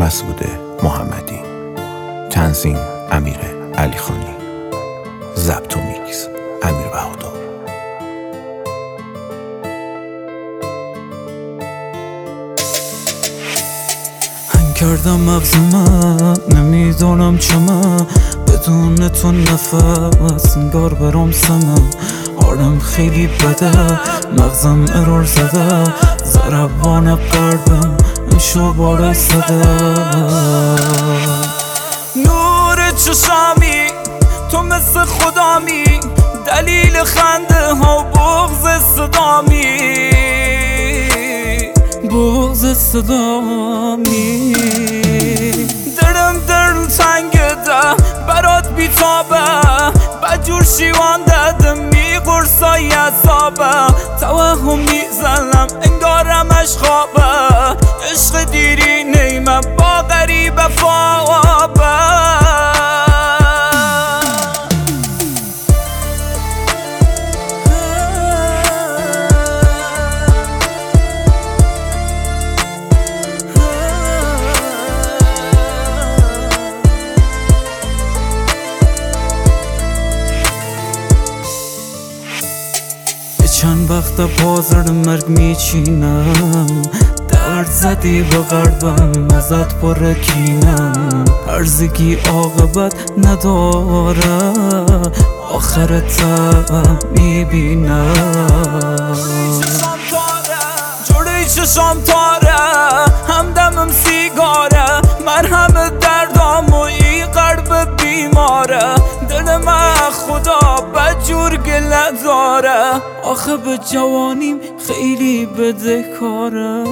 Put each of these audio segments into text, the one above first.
مسعود محمدی، تنظیم امیر علیخانی، ضبط و میکس امیر بهادر. هنگ کردم مغز من، نمیدونم چمه بدون تو نفس انگار برام سمه. حالم خیلی بده، مغزم ارور زده، ضربان قلبم امشو باره زده. نور چشامی تو مثل خدامی، دلیل خنده ها بغض صدامی، بغض صدامی. دلم تنگه ده برات بیتابه، بجور شیوان داده میقرصای عذابه. توهم میزنم انگارمش خوابه، عشق دیری نیمه با غریبه فوابه. چند وقت پازر مرگ میچینم، درد زدی به قلبم ازت پر کینم. هرزگی عاقبت نداره، آخرت میبینم. جوری چشام تاره، همدمم سیگاره، مرهم دردام و ای قلب بیماره. دل من خدا بجور گله داره، آخه به جوانیم خیلی بدهکاره.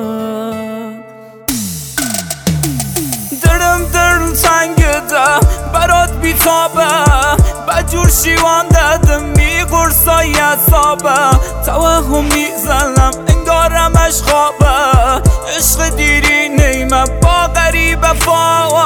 دلم تنگه ده برات بیتابه، بجور شیوان داده میقرصای عذابه. توهم میزنم انگارمش خوابه، عشق دیری نیمه با غریبه فوابه.